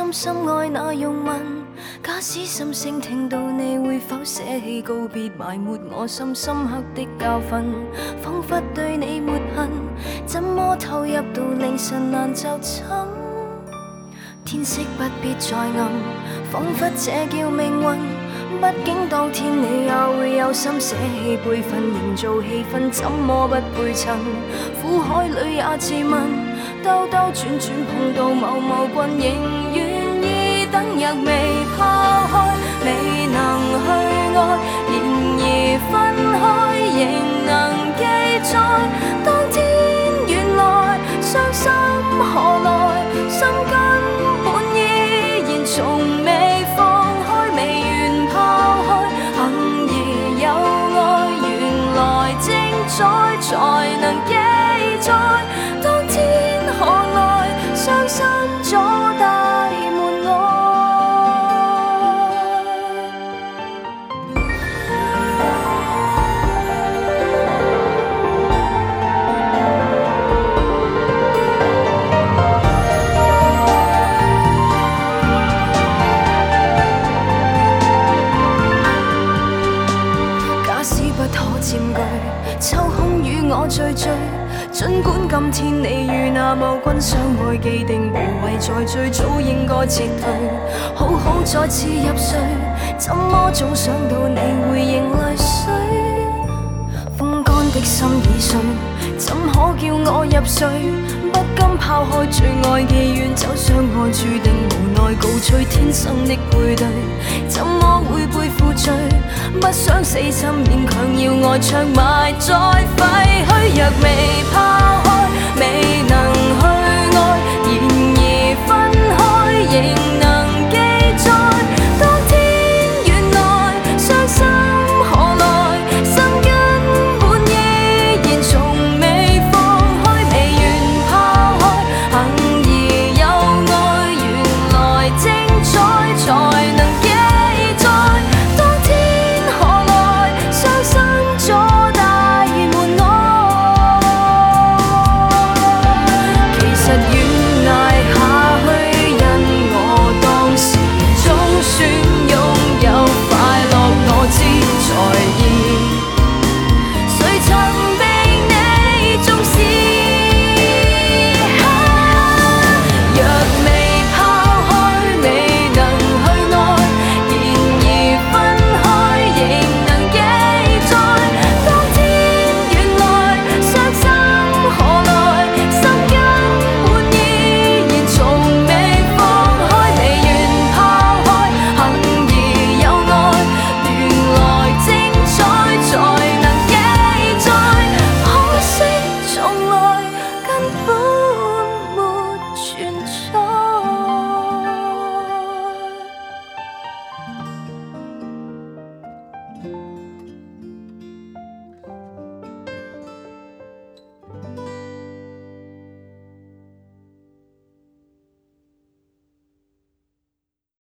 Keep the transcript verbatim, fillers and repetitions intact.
深深愛那擁吻。假使心聲聽到你會否捨棄告別，埋沒我心深刻的教訓，彷彿對你沒恨，怎麼投入到凌晨難就寢？天色不必再暗，彷彿這叫命運。畢竟當天你也會有心捨棄輩份，營造氣氛，怎麼不配襯？苦海裡也自問，兜兜轉轉碰到某某君，仍願意等日未拋開，未能去愛，然而分開仍能記載。當天原來傷心何來？心根本依然從未放開，未願拋開。幸而有愛，原來精彩才能記載。當天何來傷心阻大門外？佔據抽空與我聚聚，儘管今天你與那某君相愛，既定無謂在最早應該撤退，好好再次入睡，怎麼總想到你會迎淚水？風乾的心已碎，怎可叫我入睡？不甘拋開最愛既願走相愛，注定無奈告吹天生的配對，怎麼會背負罪？不想死心勉強要愛唱埋再廢墟，若未拋